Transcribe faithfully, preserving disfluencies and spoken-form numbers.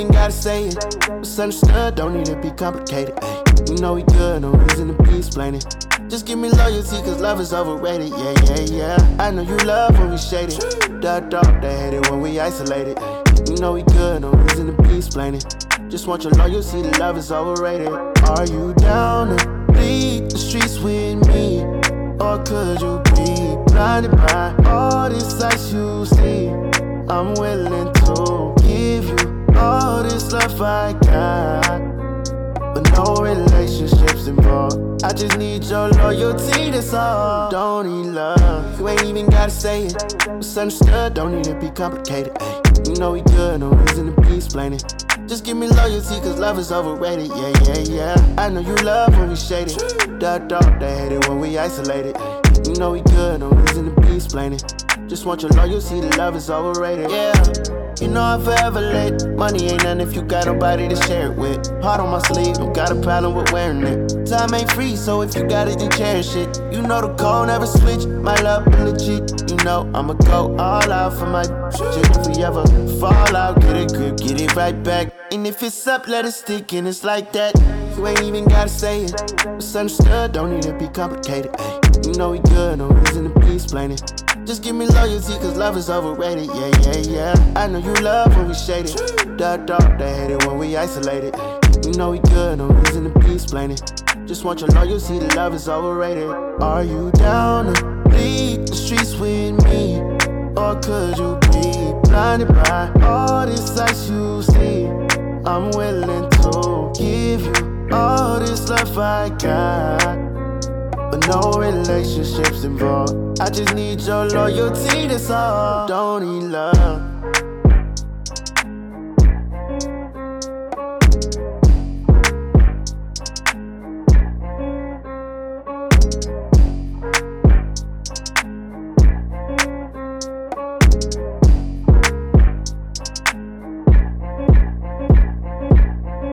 even gotta say it. Misunderstood, don't need to be complicated. Ay, you know we good, no reason to be explaining. Just give me loyalty, cause love is overrated. Yeah, yeah, yeah. I know you love when we shaded. The dog, they hate it when we isolated. Ay, you know we good, no reason to be explaining. Just want your loyalty, the love is overrated. Are you down to bleed the streets with me? Or could you be blinded by all this sights you see? I'm willing to give you all this love I got, but no relationships involved. I just need your loyalty, that's all. Don't need love, you ain't even gotta say it. Misunderstood, don't need to be complicated. Ay, you know we good, no reason to be explaining. Just give me loyalty, cause love is overrated. Yeah, yeah, yeah. I know you love when we shaded. The dog, they hate it when we isolated. Ay, you know we good, no reason to be explaining. Just want your loyalty, the love is overrated. Yeah, you know I'm forever late. Money ain't nothing if you got nobody to share it with. Heart on my sleeve, don't got a problem with wearing it. Time ain't free, so if you got it, then cherish it. You know the code never switch, my love legit. You know I'ma go all out for my chick. If we ever fall out, get it grip, get it right back. And if it's up, let it stick, and it's like that. You ain't even gotta say it. Misunderstood, don't need to be complicated. Ay, you know we good, no reason to be explaining. Just give me loyalty, cause love is overrated. Yeah, yeah, yeah. I know you love when we shaded. The dog, they hate it when we isolated. Ay, you know we good, no reason to be explaining. Just want your loyalty, the love is overrated. Are you down to bleed the streets with me? Or could you be blinded by all this sights you see? I'm willing to give you all this love I got, but no relationships involved. I just need your loyalty, that's all. Don't need love.